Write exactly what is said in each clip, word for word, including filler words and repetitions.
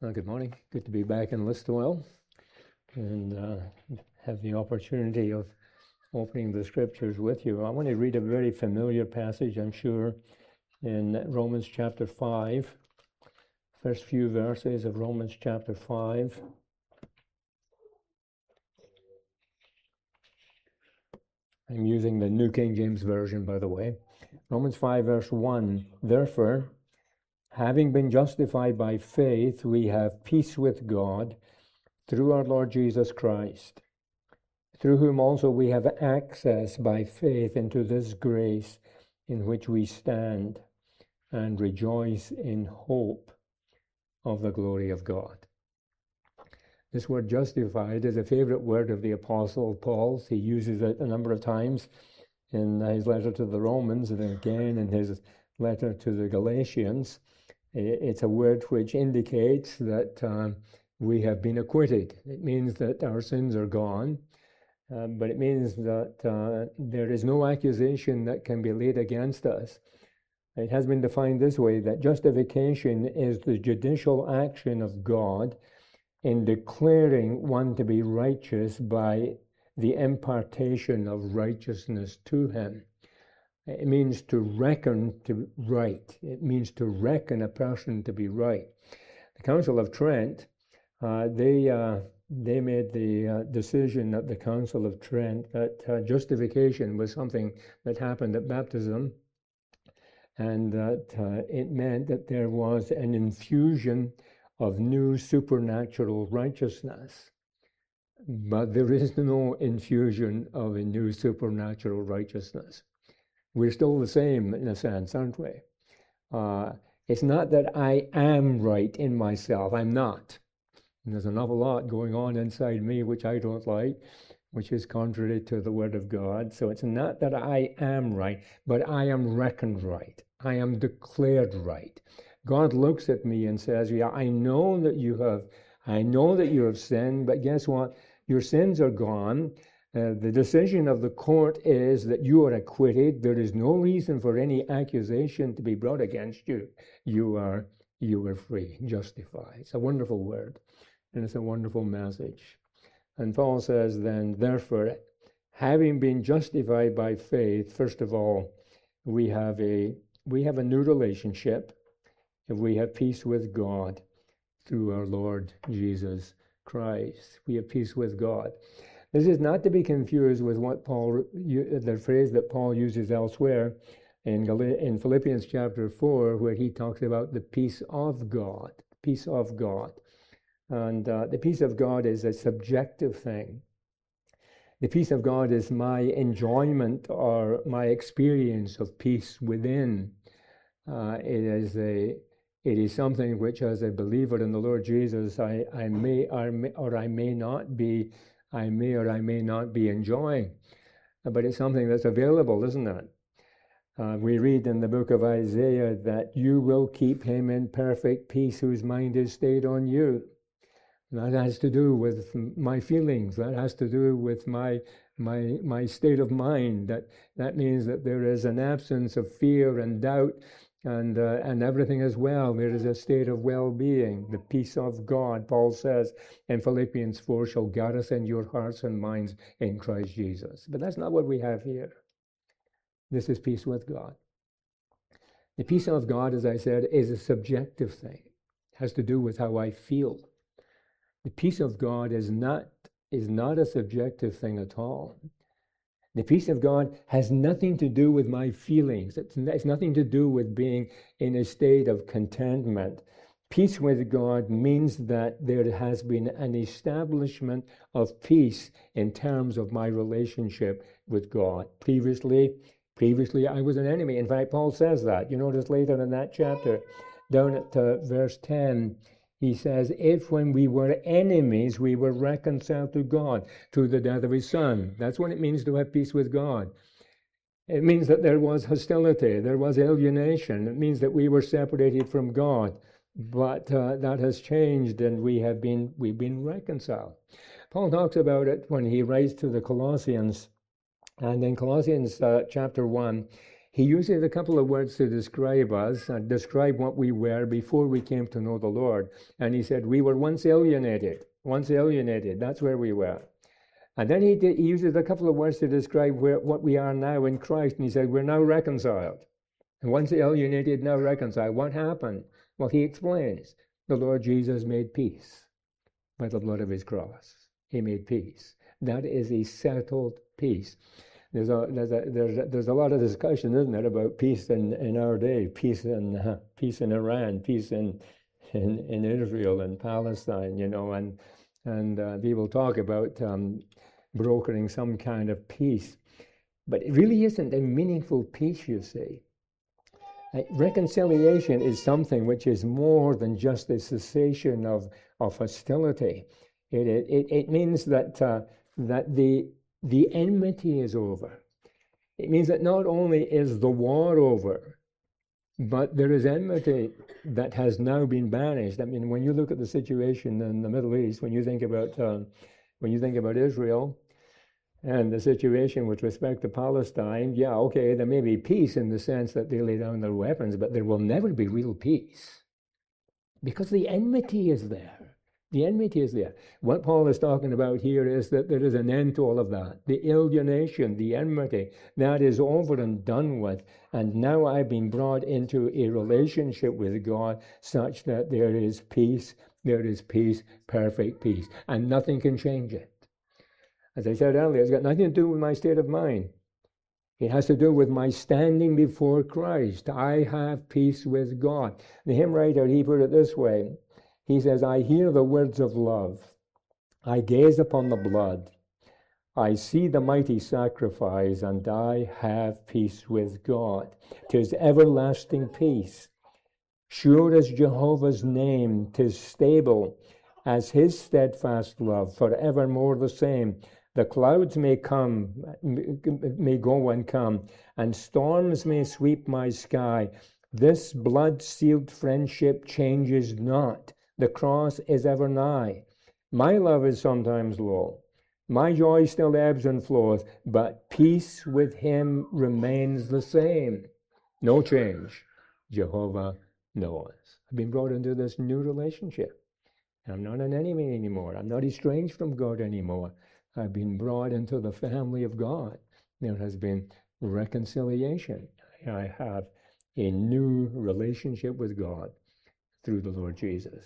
Well, good morning. Good to be back in Listowel and uh, have the opportunity of opening the scriptures with you. I want to read a very familiar passage, I'm sure, in Romans chapter five, first few verses of Romans chapter five. I'm using the New King James Version, by the way. Romans five, verse one, therefore, having been justified by faith, we have peace with God through our Lord Jesus Christ, through whom also we have access by faith into this grace in which we stand and rejoice in hope of the glory of God. This word justified is a favorite word of the Apostle Paul's. He uses it a number of times in his letter to the Romans and again in his letter to the Galatians. It's a word which indicates that um, we have been acquitted. It means that our sins are gone, uh, but it means that uh, there is no accusation that can be laid against us. It has been defined this way, that justification is the judicial action of God in declaring one to be righteous by the impartation of righteousness to him. It means to reckon to right. It means to reckon a person to be right. The Council of Trent, uh, they uh, they made the uh, decision at the Council of Trent that uh, justification was something that happened at baptism, and that uh, it meant that there was an infusion of new supernatural righteousness. But there is no infusion of a new supernatural righteousness. We're still the same in a sense, aren't we? Uh, it's not that I am right in myself. I'm not. And there's an awful lot going on inside me which I don't like, which is contrary to the Word of God. So it's not that I am right, but I am reckoned right. I am declared right. God looks at me and says, yeah, I know that you have, I know that you have sinned, but guess what? Your sins are gone. Uh, the decision of the court is that you are acquitted. There is no reason for any accusation to be brought against you. You are you are free, justified. It's a wonderful word, and it's a wonderful message. And Paul says then, therefore, having been justified by faith, first of all, we have a we have a new relationship, and we have peace with God through our Lord Jesus Christ. We have peace with God. This is not to be confused with what Paul, the phrase that Paul uses elsewhere in, in Philippians chapter four, where he talks about the peace of God, peace of God. And uh, the peace of God is a subjective thing. The peace of God is my enjoyment or my experience of peace within. Uh, it is a it is something which, as a believer in the Lord Jesus, I, I may or, may or I may not be I may or I may not be enjoying, but it's something that's available, isn't it? Uh, we read in the book of Isaiah that you will keep him in perfect peace whose mind is stayed on you. That has to do with my feelings. That has to do with my my my state of mind. That that means that there is an absence of fear and doubt, and uh, and everything as well. There is a state of well-being. The peace of God, Paul says in Philippians four, shall garrison your hearts and minds in Christ Jesus. But that's not what we have here. This is peace with God. The peace of God, as I said, is a subjective thing. It has to do with how I feel. The peace of God is not is not a subjective thing at all. The peace of God has nothing to do with my feelings. It's, it's nothing to do with being in a state of contentment. Peace with God means that there has been an establishment of peace in terms of my relationship with God. Previously, previously I was an enemy. In fact, Paul says that. You notice later in that chapter, down at uh, verse ten, he says, if when we were enemies, we were reconciled to God through the death of his Son. That's what it means to have peace with God. It means that there was hostility, there was alienation. It means that we were separated from God. But uh, that has changed, and we have been we've been reconciled. Paul talks about it when he writes to the Colossians. And in Colossians uh, chapter one, he uses a couple of words to describe us, and describe what we were before we came to know the Lord. And he said, we were once alienated, once alienated, that's where we were. And then he, did, he uses a couple of words to describe where, what we are now in Christ, and he said, we're now reconciled. And once alienated, now reconciled. What happened? Well, he explains, the Lord Jesus made peace by the blood of his cross. He made peace. That is a settled peace. There's a, there's a, there's a, there's a lot of discussion, isn't there, about peace in, in our day, peace in, uh, peace in Iran, peace in, in, in Israel and Palestine, you know, and, and uh, people talk about um, brokering some kind of peace. But it really isn't a meaningful peace, you see. Uh, reconciliation is something which is more than just a cessation of, of hostility. It, it, it means that, uh, that the The enmity is over. It means that not only is the war over, but there is enmity that has now been banished. I mean, when you look at the situation in the Middle East, when you think about um, when you think about Israel and the situation with respect to Palestine, yeah, okay, there may be peace in the sense that they lay down their weapons, but there will never be real peace because the enmity is there. The enmity is there. What Paul is talking about here is that there is an end to all of that. The alienation, the enmity, that is over and done with. And now I've been brought into a relationship with God such that there is peace, there is peace, perfect peace. And nothing can change it. As I said earlier, it's got nothing to do with my state of mind. It has to do with my standing before Christ. I have peace with God. The hymn writer, he put it this way. He says, I hear the words of love. I gaze upon the blood. I see the mighty sacrifice, and I have peace with God. 'Tis everlasting peace. Sure as Jehovah's name, 'tis stable as his steadfast love, forevermore the same. The clouds may come, may go and come, and storms may sweep my sky. This blood-sealed friendship changes not. The cross is ever nigh. My love is sometimes low. My joy still ebbs and flows, but peace with him remains the same. No change. Jehovah knows. I've been brought into this new relationship. I'm not an enemy anymore. I'm not estranged from God anymore. I've been brought into the family of God. There has been reconciliation. I have a new relationship with God through the Lord Jesus.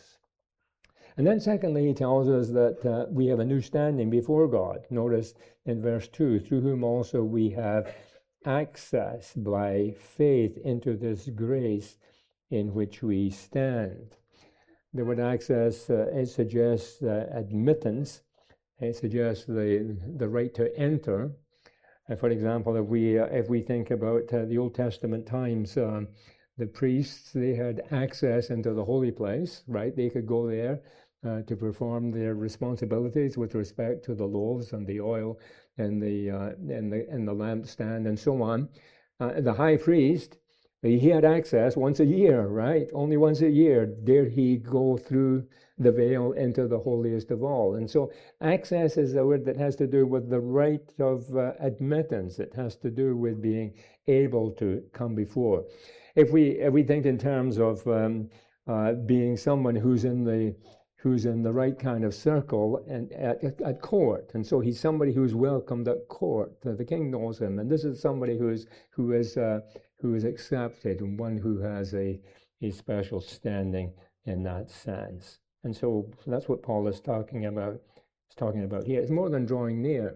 And then secondly, he tells us that uh, we have a new standing before God. Notice in verse two, through whom also we have access by faith into this grace in which we stand. The word access, uh, it suggests uh, admittance. It suggests the, the right to enter. Uh, for example, if we, uh, if we think about uh, the Old Testament times, um, the priests, they had access into the holy place, right? They could go there uh, to perform their responsibilities with respect to the loaves and the oil and the uh, and the and the lampstand and so on. Uh, the high priest, he had access once a year, right? Only once a year did he go through the veil into the holiest of all. And so access is a word that has to do with the right of uh, admittance. It has to do with being able to come before. If we if we think in terms of um, uh, being someone who's in the who's in the right kind of circle and at, at court, and so he's somebody who's welcomed at court. Uh, the king knows him, and this is somebody who is who is uh, who is accepted and one who has a a special standing in that sense. And so that's what Paul is talking about. He's talking about here. It's more than drawing near.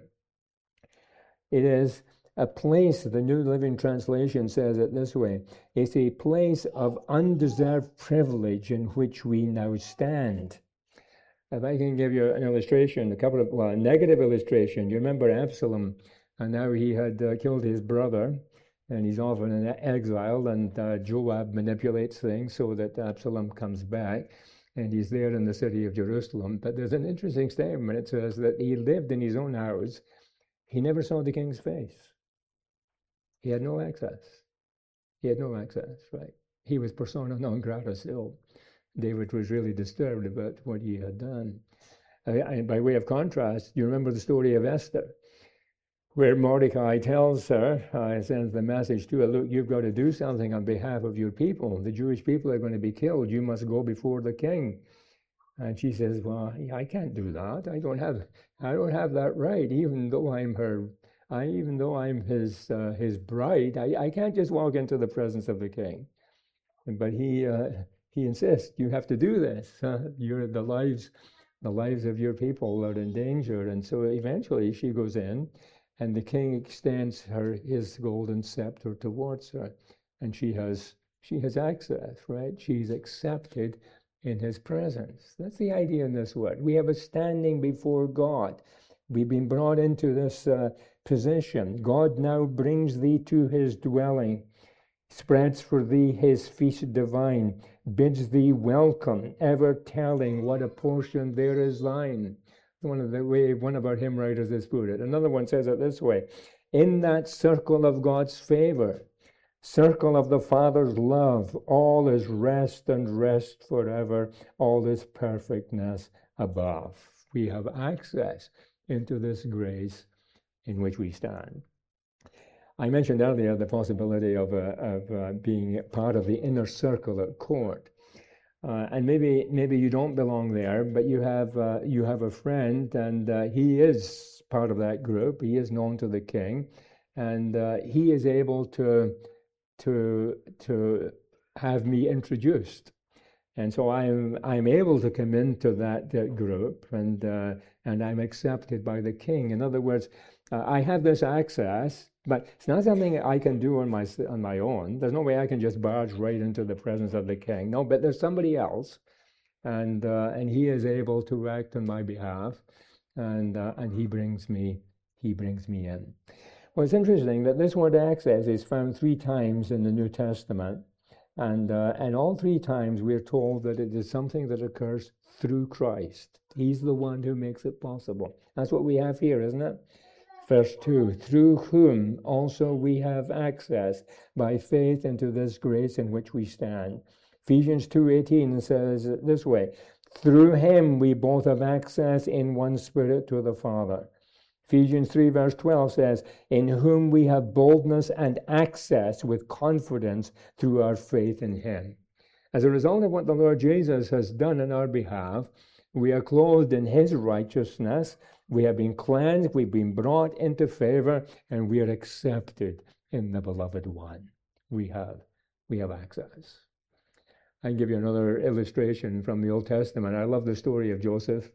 It is a place, the New Living Translation says it this way, it's a place of undeserved privilege in which we now stand. If I can give you an illustration, a couple of, well, a negative illustration. You remember Absalom, and now he had uh, killed his brother, and he's often in exile, and uh, Joab manipulates things so that Absalom comes back, and he's there in the city of Jerusalem. But there's an interesting statement. It says that he lived in his own house. He never saw the king's face. He had no access. He had no access, right? He was persona non grata still. David was really disturbed about what he had done. Uh, and by way of contrast, you remember the story of Esther. where Mordecai tells her, uh, sends the message to her, look, you've got to do something on behalf of your people. The Jewish people are going to be killed. You must go before the king. And she says, well, I can't do that. I don't have, I don't have that right, even though I'm her, I, even though I'm his, uh, his bride. I, I can't just walk into the presence of the king. But he, uh, he insists, you have to do this. Uh, you're the lives, the lives of your people are in danger. And so eventually she goes in, and the king extends her his golden scepter towards her, and she has she has access, right? She's accepted in his presence. That's the idea in this word. We have a standing before God. We've been brought into this uh, position. God now brings thee to his dwelling, spreads for thee his feast divine, bids thee welcome, ever telling what a portion there is thine. One of the way one of our hymn writers has put it. Another one says it this way: in that circle of God's favor, circle of the Father's love, all is rest and rest forever, all is perfectness above. We have access into this grace in which we stand. I mentioned earlier the possibility of, uh, of uh, being part of the inner circle at court. Uh, and maybe maybe you don't belong there, but you have uh, you have a friend, and uh, he is part of that group. He is known to the king, and uh, he is able to to to have me introduced, and so I'm I'm able to come into that, that group, and uh, and I'm accepted by the king. In other words, uh, I have this access. But it's not something I can do on my on my own. There's no way I can just barge right into the presence of the king. No, but there's somebody else, and uh, and he is able to act on my behalf, and uh, and he brings me he brings me in. Well, it's interesting that this word access is found three times in the New Testament, and uh, and all three times we're told that it is something that occurs through Christ. He's the one who makes it possible. That's what we have here, isn't it? Verse two, through whom also we have access by faith into this grace in which we stand. Ephesians two eighteen says it this way: through him we both have access in one spirit to the Father. Ephesians three verse twelve says, in whom we have boldness and access with confidence through our faith in him. As a result of what the Lord Jesus has done in our behalf, we are clothed in his righteousness. We have been cleansed, we've been brought into favor, and we are accepted in the beloved one. We have, we have access. I can give you another illustration from the Old Testament. I love the story of Joseph.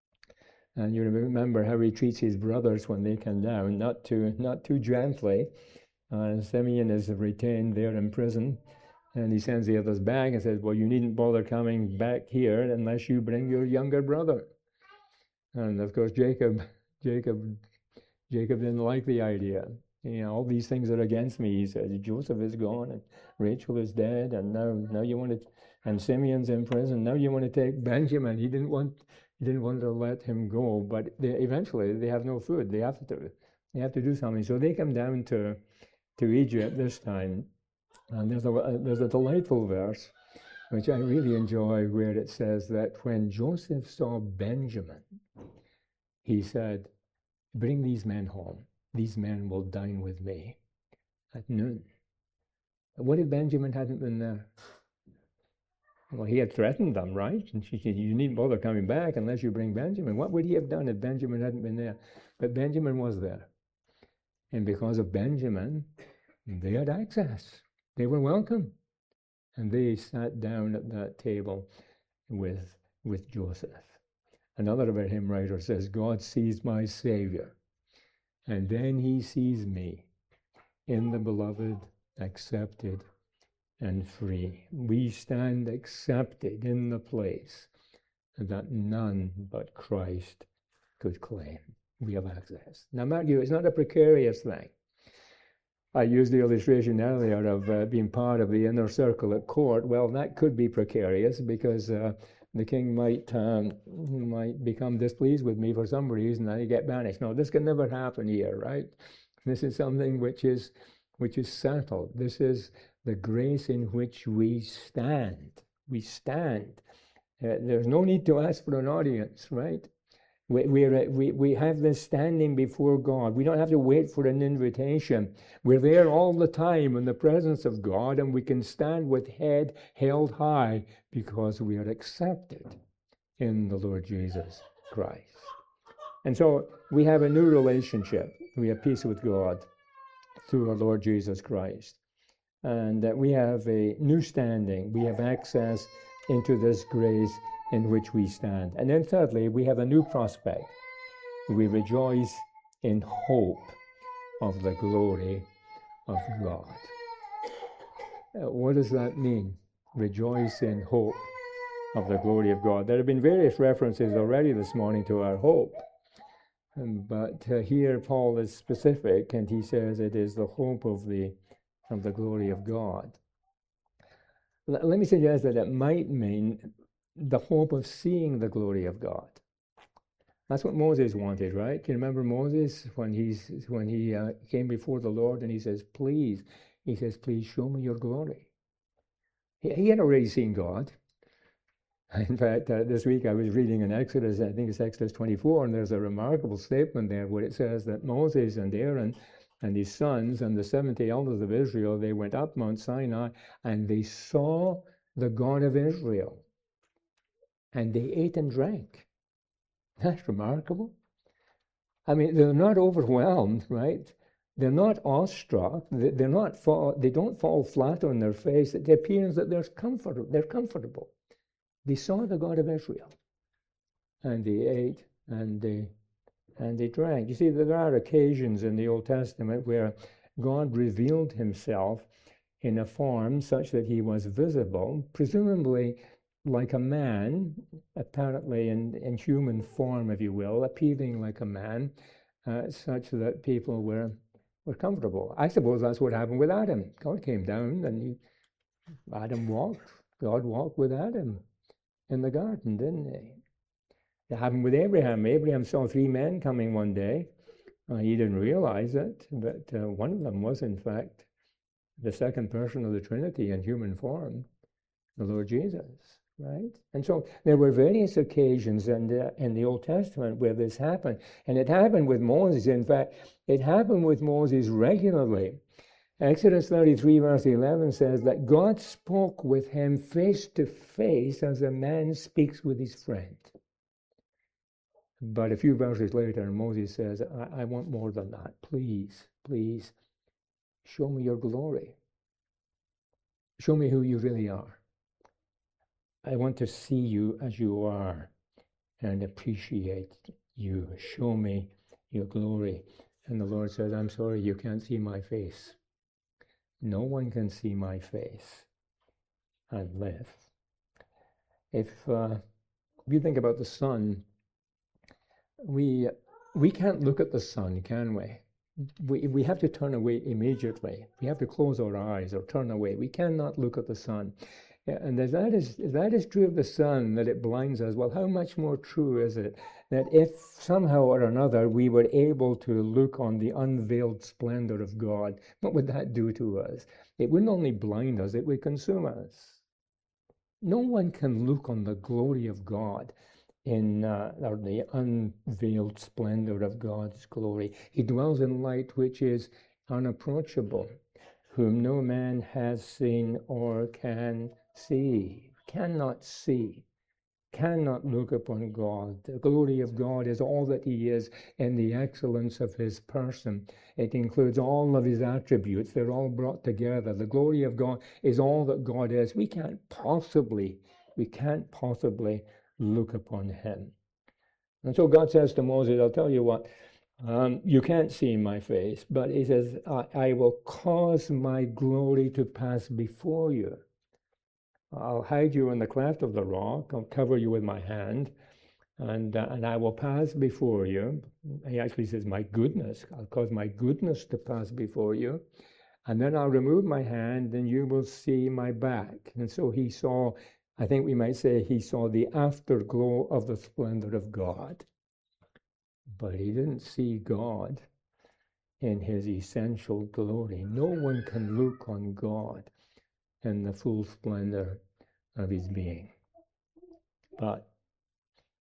And you remember how he treats his brothers when they come down, not too, not too gently. Uh, Simeon is retained there in prison, and he sends the others back and says, well, you needn't bother coming back here unless you bring your younger brother. And of course, Jacob, Jacob, Jacob didn't like the idea. You know, all these things are against me. He said, Joseph is gone, and Rachel is dead, and now, now you want to, and Simeon's in prison. Now you want to take Benjamin. He didn't want, he didn't want to let him go. But they, eventually, they have no food. They have to, they have to do something. So they come down to, to Egypt this time, and there's a there's a delightful verse, which I really enjoy, where it says that when Joseph saw Benjamin, he said, bring these men home. These men will dine with me at noon. What if Benjamin hadn't been there? Well, he had threatened them, right? And she said, you needn't bother coming back unless you bring Benjamin. What would he have done if Benjamin hadn't been there? But Benjamin was there. And because of Benjamin, they had access. They were welcome. And they sat down at that table with, with Joseph. Another of our hymn writers says, God sees my Savior, and then he sees me in the beloved, accepted, and free. We stand accepted in the place that none but Christ could claim. We have access. Now, mark you, it's not a precarious thing. I used the illustration earlier of uh, being part of the inner circle at court. Well, that could be precarious because uh, the king might um, might become displeased with me for some reason and I get banished. No, this can never happen here, right? This is something which is which is settled. This is the grace in which we stand. We stand. Uh, there's no need to ask for an audience, right? We, we're, we, we have this standing before God. We don't have to wait for an invitation. We're there all the time in the presence of God, and we can stand with head held high because we are accepted in the Lord Jesus Christ. And so we have a new relationship. We have peace with God through our Lord Jesus Christ. And that we have a new standing. We have access into this grace in which we stand. And then thirdly, we have a new prospect. We rejoice in hope of the glory of God. Uh, what does that mean? Rejoice in hope of the glory of God. There have been various references already this morning to our hope. Um, but uh, here Paul is specific, and he says it is the hope of the of the glory of God. L- let me suggest that it might mean the hope of seeing the glory of God. That's what Moses wanted, right? Can you remember Moses when he's when he uh, came before the Lord and he says, "Please," he says, "Please show me your glory." He, he had already seen God. In fact, uh, this week I was reading in Exodus, I think it's Exodus twenty-four, and there's a remarkable statement there where it says that Moses and Aaron and his sons and the seventy elders of Israel, they went up Mount Sinai and they saw the God of Israel. And they ate and drank. That's remarkable. I mean, they're not overwhelmed, right? They're not awestruck. They're not fall, they don't fall flat on their face. It appears that they're comfort, they're comfortable. They saw the God of Israel, and they ate and they and they drank. You see, there are occasions in the Old Testament where God revealed himself in a form such that he was visible, presumably like a man, apparently in, in human form, if you will, appearing like a man, uh, such that people were were comfortable. I suppose that's what happened with Adam. God came down and he, Adam walked. God walked with Adam in the garden, didn't he? It happened with Abraham. Abraham saw three men coming one day. Uh, he didn't realize it, but uh, one of them was, in fact, the second person of the Trinity in human form, the Lord Jesus, right? And so there were various occasions in the, in the Old Testament where this happened. And it happened with Moses. In fact, it happened with Moses regularly. Exodus thirty-three, verse eleven says that God spoke with him face to face as a man speaks with his friend. But a few verses later, Moses says, I, I want more than that. Please, please, show me your glory. Show me who you really are. I want to see you as you are and appreciate you. Show me your glory. And the Lord says, I'm sorry, you can't see my face. No one can see my face and live. If, uh, if you think about the sun, we we can't look at the sun, can we? We we have to turn away immediately. We have to close our eyes or turn away. We cannot look at the sun. And as that is, if that is true of the sun, that it blinds us, well, how much more true is it that if somehow or another we were able to look on the unveiled splendor of God, what would that do to us? It wouldn't only blind us, it would consume us. No one can look on the glory of God in uh, or the unveiled splendor of God's glory. He dwells in light which is unapproachable, whom no man has seen or can see, cannot see, cannot look upon God. The glory of God is all that he is in the excellence of his person. It includes all of his attributes. They're all brought together. The glory of God is all that God is. We can't possibly, we can't possibly look upon him. And so God says to Moses, I'll tell you what, um, you can't see my face, but he says, I, I will cause my glory to pass before you. I'll hide you in the cleft of the rock. I'll cover you with my hand, and uh, and I will pass before you. He actually says, my goodness. I'll cause my goodness to pass before you. And then I'll remove my hand, and you will see my back. And so he saw, I think we might say he saw the afterglow of the splendor of God. But he didn't see God in his essential glory. No one can look on God in the full splendor of his being. But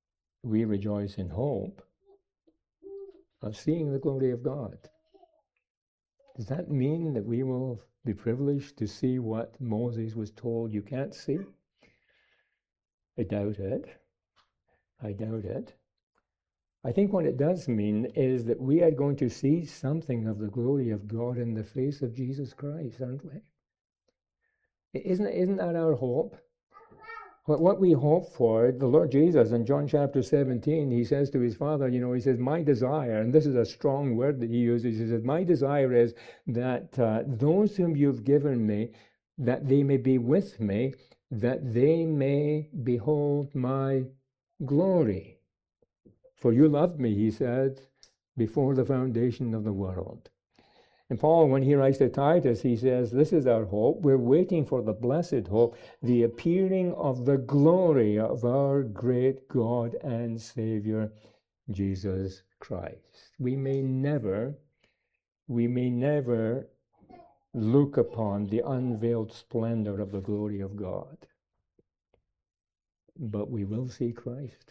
we rejoice in hope of seeing the glory of God. Does that mean that we will be privileged to see what Moses was told you can't see? I doubt it. I doubt it. I think what it does mean is that we are going to see something of the glory of God in the face of Jesus Christ, aren't we? Isn't, isn't that our hope? What, what we hope for, the Lord Jesus in John chapter seventeen, he says to his Father, you know, he says, my desire, and this is a strong word that he uses, he says, my desire is that uh, those whom you've given me, that they may be with me, that they may behold my glory. For you loved me, he said, before the foundation of the world. And Paul, when he writes to Titus, he says, this is our hope. We're waiting for the blessed hope, the appearing of the glory of our great God and Savior, Jesus Christ. We may never, we may never look upon the unveiled splendor of the glory of God, but we will see Christ.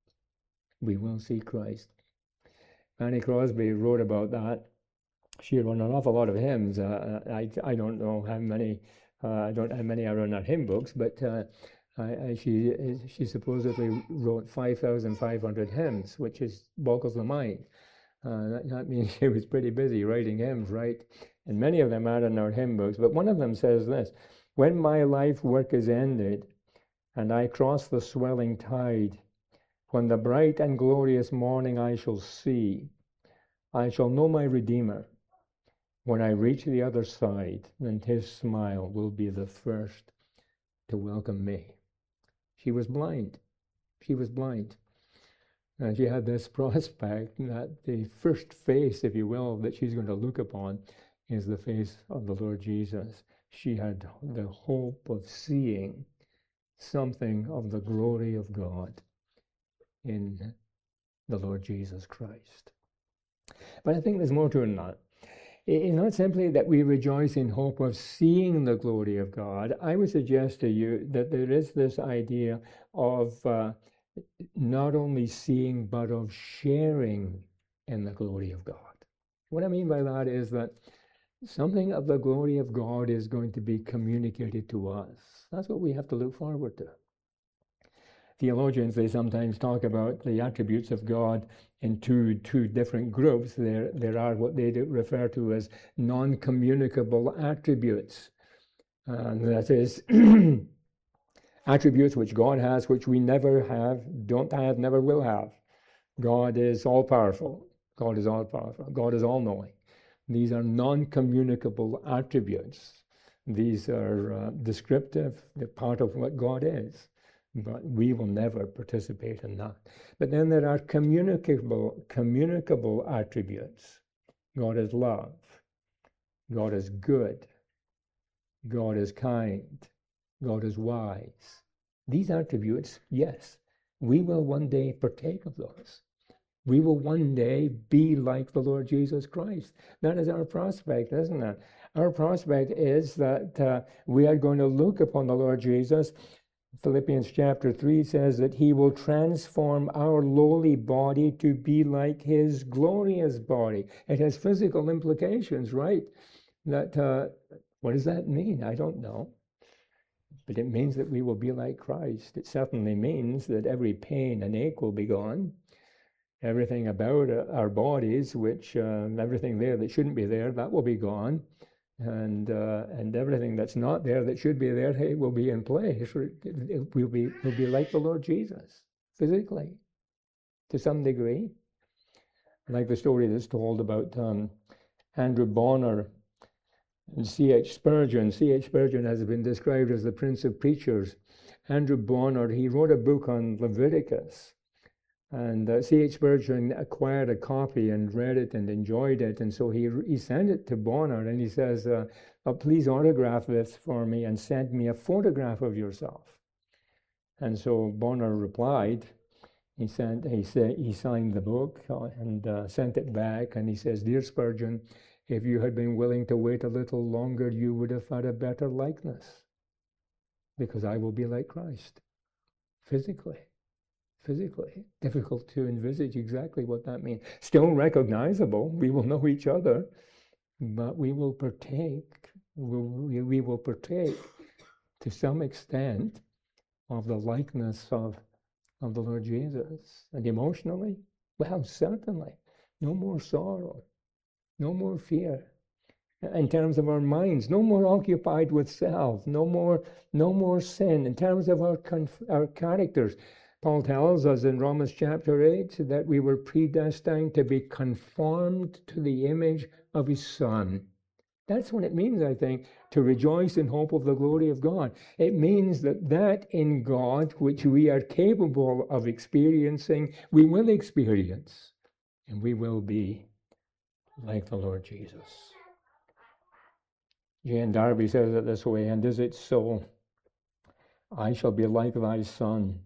We will see Christ. Fanny Crosby wrote about that. She had written an awful lot of hymns. Uh, I, I don't know how many, uh, I don't know how many are in our hymn books, but uh, I, I, she she supposedly wrote five thousand five hundred hymns, which is boggles the mind. Uh, that, that means she was pretty busy writing hymns, right? And many of them are in our hymn books, but one of them says this: when my life work is ended, and I cross the swelling tide, when the bright and glorious morning I shall see, I shall know my Redeemer. When I reach the other side, then his smile will be the first to welcome me. She was blind. She was blind. And she had this prospect that the first face, if you will, that she's going to look upon is the face of the Lord Jesus. She had the hope of seeing something of the glory of God in the Lord Jesus Christ. But I think there's more to it than that. It's not simply that we rejoice in hope of seeing the glory of God. I would suggest to you that there is this idea of uh, not only seeing, but of sharing in the glory of God. What I mean by that is that something of the glory of God is going to be communicated to us. That's what we have to look forward to. Theologians, they sometimes talk about the attributes of God in two, two different groups. There, there are what they refer to as non-communicable attributes. And that is attributes which God has, which we never have, don't have, never will have. God is all-powerful. God is all-powerful. God is all-knowing. These are non-communicable attributes. These are uh, descriptive. They're part of what God is. But we will never participate in that. But then there are communicable, communicable attributes. God is love. God is good. God is kind. God is wise. These attributes, yes, we will one day partake of those. We will one day be like the Lord Jesus Christ. That is our prospect, isn't it? Our prospect is that uh, we are going to look upon the Lord Jesus. Philippians chapter three says that he will transform our lowly body to be like his glorious body. It has physical implications, right? That uh, what does that mean? I don't know. But it means that we will be like Christ. It certainly means that every pain and ache will be gone. Everything about our bodies, which uh, everything there that shouldn't be there, that will be gone. And uh, and everything that's not there that should be there, hey, will be in place. It will be will be like the Lord Jesus, physically, to some degree. Like the story that's told about um, Andrew Bonner and C H Spurgeon. C H Spurgeon has been described as the Prince of Preachers. Andrew Bonner, he wrote a book on Leviticus. And uh, C H Spurgeon acquired a copy and read it and enjoyed it. And so he he sent it to Bonner and he says, uh, oh, please autograph this for me and send me a photograph of yourself. And so Bonner replied. He sent he said he signed the book and uh, sent it back. And he says, dear Spurgeon, if you had been willing to wait a little longer, you would have had a better likeness, because I will be like Christ physically. physically. Difficult to envisage exactly what that means. Still recognizable. We will know each other, but we will partake, we, we will partake to some extent of the likeness of, of the Lord Jesus. And emotionally, well, certainly. No more sorrow, no more fear. In terms of our minds, no more occupied with self, no more, no more sin. In terms of our conf- our characters, Paul tells us in Romans chapter eight that we were predestined to be conformed to the image of His Son. That's what it means, I think, to rejoice in hope of the glory of God. It means that that in God, which we are capable of experiencing, we will experience, and we will be like the Lord Jesus. Jane Darby says it this way, and is it so? I shall be like thy Son.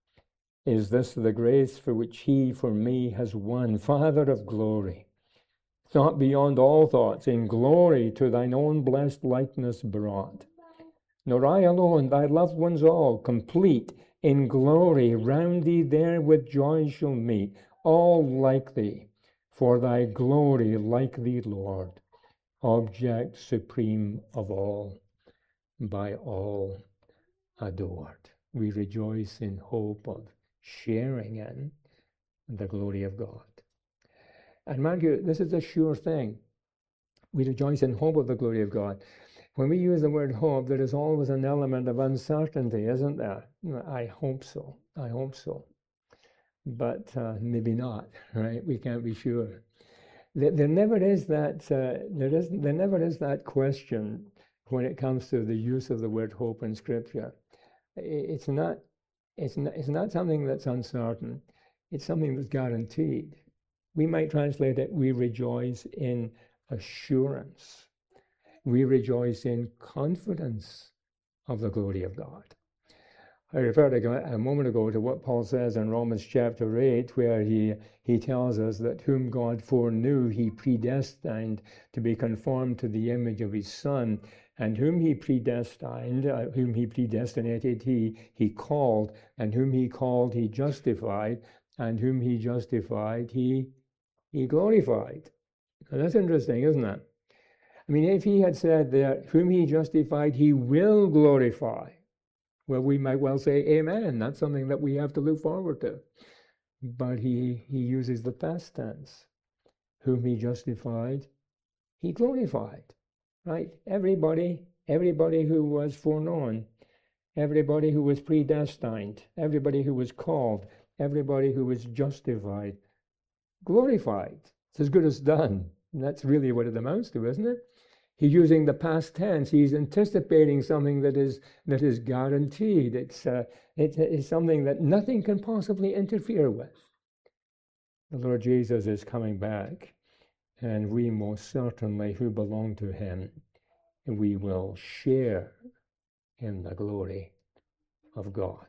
Is this the grace for which he for me has won? Father of glory, thought beyond all thoughts, in glory to thine own blessed likeness brought. Nor I alone, thy loved ones all, complete, in glory round thee there with joy shall meet, all like thee, for thy glory like thee, Lord, object supreme of all, by all adored. We rejoice in hope of sharing in the glory of God. And mind you, this is a sure thing. We rejoice in hope of the glory of God. When we use the word hope, there is always an element of uncertainty, isn't there? I hope so. I hope so. But uh, maybe not, right? We can't be sure. There, there never is that. Uh, there is. There never is that question when it comes to the use of the word hope in Scripture. It's not. It's not. It's not something that's uncertain. It's something that's guaranteed. We might translate it, we rejoice in assurance. We rejoice in confidence of the glory of God. I referred a moment ago to what Paul says in Romans chapter eight, where he, he tells us that whom God foreknew, he predestined to be conformed to the image of his Son, and whom he predestined, uh, whom he predestinated, he, he called, and whom he called, he justified, and whom he justified, he He glorified. Now that's interesting, isn't it? I mean, if he had said that whom he justified, he will glorify, well, we might well say amen. That's something that we have to look forward to. But he, he uses the past tense. Whom he justified, he glorified, right? Everybody, everybody who was foreknown, everybody who was predestined, everybody who was called, everybody who was justified, glorified. It's as good as done. And that's really what it amounts to, isn't it? He's using the past tense. He's anticipating something that is that is guaranteed. It's uh, it, it's something that nothing can possibly interfere with. The Lord Jesus is coming back, and we most certainly, who belong to him, we will share in the glory of God.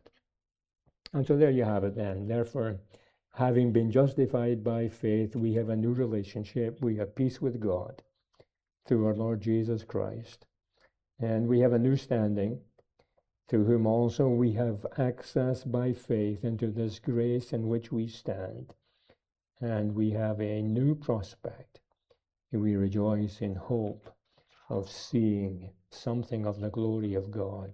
And so there you have it then. Therefore, having been justified by faith, we have a new relationship. We have peace with God through our Lord Jesus Christ. And we have a new standing, through whom also we have access by faith into this grace in which we stand. And we have a new prospect. We rejoice in hope of seeing something of the glory of God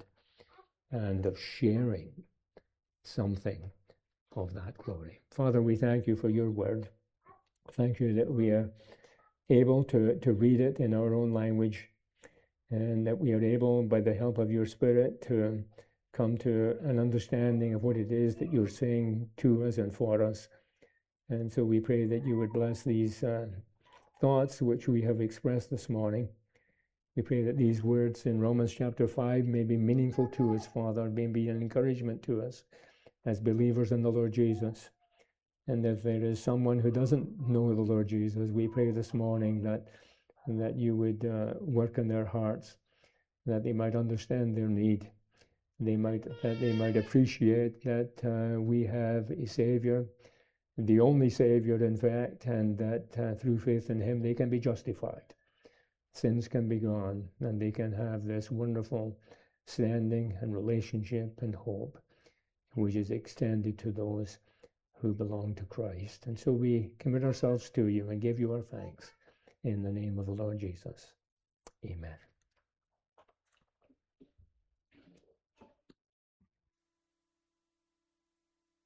and of sharing something of that glory. Father, we thank you for your word. Thank you that we are able to, to read it in our own language, and that we are able, by the help of your Spirit, to come to an understanding of what it is that you're saying to us and for us. And so we pray that you would bless these uh, thoughts which we have expressed this morning. We pray that these words in Romans chapter five may be meaningful to us, Father, may be an encouragement to us as believers in the Lord Jesus. And if there is someone who doesn't know the Lord Jesus, we pray this morning that that you would uh, work in their hearts, that they might understand their need, they might that they might appreciate that uh, we have a Savior, the only Savior, in fact, and that uh, through faith in him they can be justified. Sins can be gone, and they can have this wonderful standing and relationship and hope which is extended to those who belong to Christ. And so we commit ourselves to you and give you our thanks in the name of the Lord Jesus. Amen.